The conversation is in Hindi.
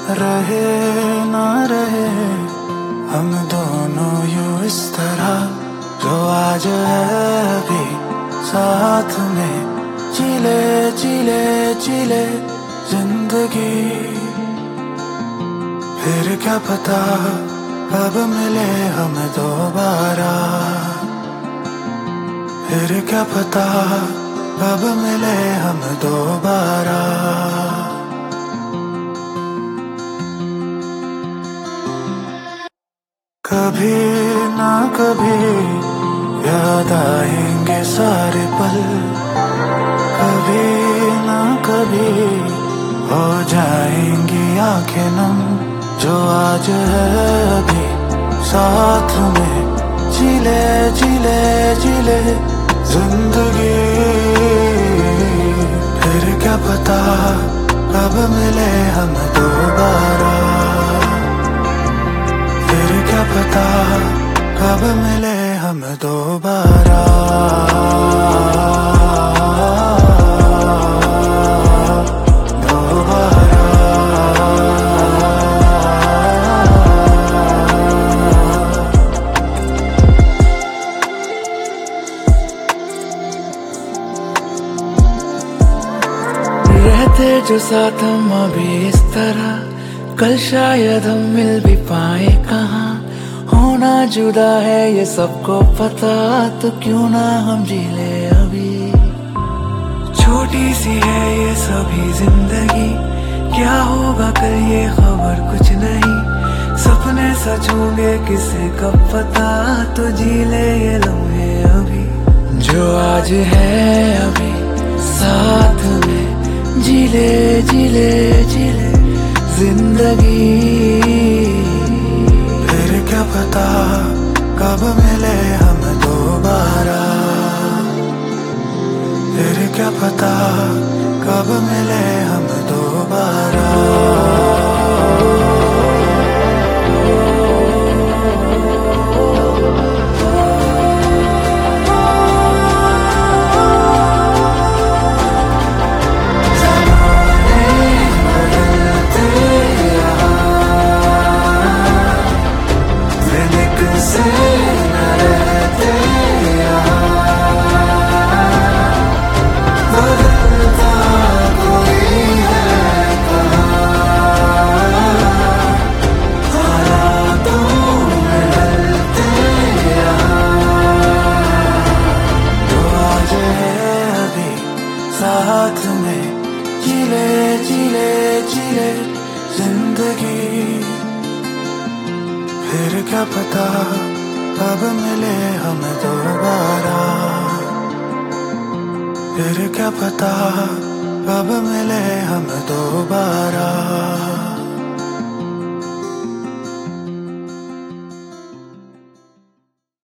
रहे ना रहे हम दोनों यूं इस तरह, जो आज है अभी साथ में, जिले जिले जिले जिंदगी। फिर क्या पता कब मिले हम दोबारा, फिर क्या पता कब मिले हम दोबारा। कभी ना कभी याद आएंगे सारे पल, कभी ना कभी हो जाएंगी आंखें नम, जो आज है अभी साथ में, जिले जिले जिले जिंदगी। फिर क्या पता कब मिले हम दोबारा, फिर क्या पता कब मिले हम दोबारा। रहते जो साथ हम अभी इस तरह, कल शायद हम मिल भी पाए कहाँ। होना जुदा है ये सबको पता, तो क्यों ना हम जी ले अभी। छोटी सी है ये सभी जिंदगी, क्या होगा कल ये खबर कुछ नहीं। सपने सच होंगे किसे कब पता, तो जी ले ये लम्हे अभी, जो आज है अभी साथ में, जिले जिले जिले जिंदगी। फिर क्या पता कब मिले हम दोबारा, फिर क्या पता कब मिले हम दोबारा। साथ में जिले जिले जिले जिंदगी। फिर क्या पता कब मिले हम दोबारा, फिर क्या पता कब मिले हम दोबारा।